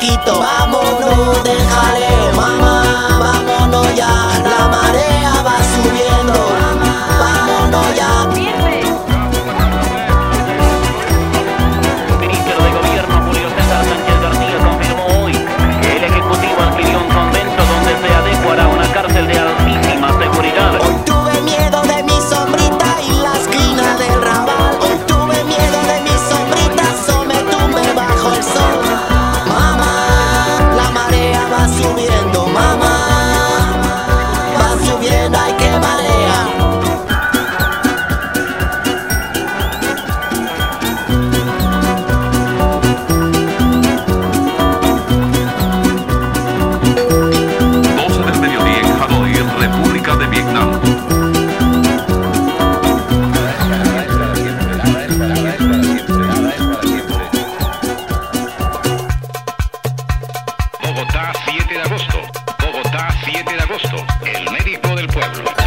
Quito. Vámonos, déjale, mamá, vámonos ya. La marea va subiendo, vámonos ya. El ministro de Gobierno, Julio César Sánchez García, confirmó hoy que el Ejecutivo adquirió un convento donde se adecuará una cárcel de altísima seguridad. Hoy tuve miedo de mi sombrita y la esquina del Raval. Hoy tuve miedo de mi sombrita, so me tumbe bajo el sol. Mamá, la marea va subiendo, mamá, va subiendo, ay que marea. Del mediodía en Hanoi, República de Vietnam. Bogotá, 7 de agosto. Bogotá, 7 de agosto. El médico del pueblo.